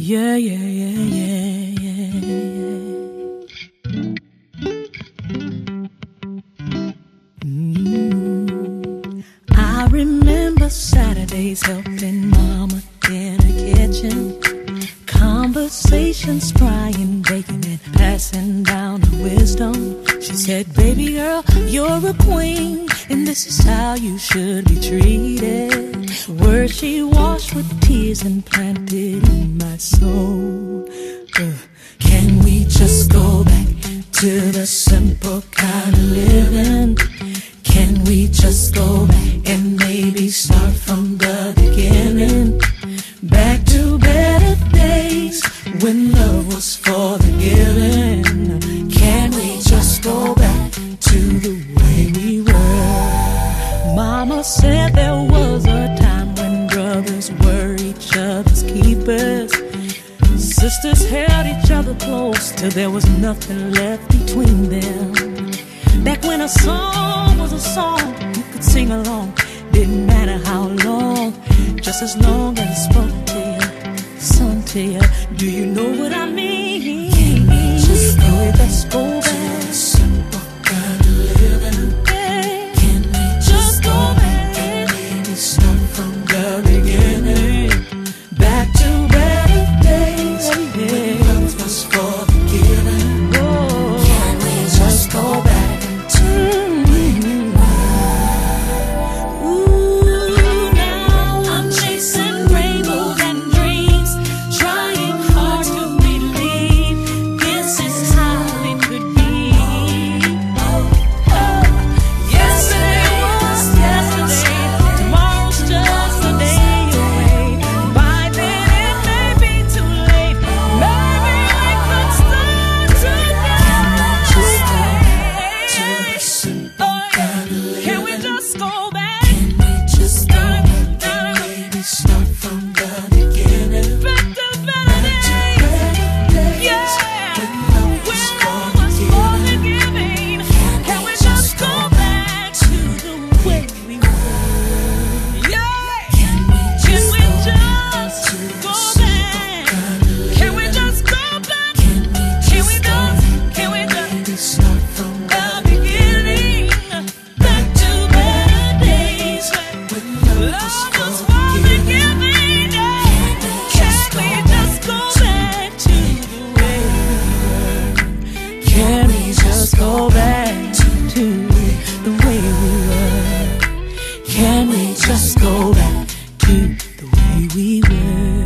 Yeah, yeah, yeah, yeah, yeah. I remember Saturdays helping Mama in the kitchen. Conversations, frying bacon and passing down the wisdom. She said, baby girl, you're a queen, and this is how you should be treated. Words she washed with tears and planted in my soul. Can we just go back to the simple kind of living? Can we just go back and maybe start from the beginning? Back to better days when love was for the giving. Can we just go back to the way we were? Mama said there was a time when brothers were each other's keepers. Sisters held each other close till there was nothing left between them. Back when a song was a song, you could sing along, didn't matter how long, just as long as it spoke to you, sung to you. Do you know what I mean? Can we just go back to the simple kind of living? Can we just go back and maybe start from the beginning? Back to better days when love was for the giving. Can we just go back? Go back to the way we were. Can we just go back to the way we were?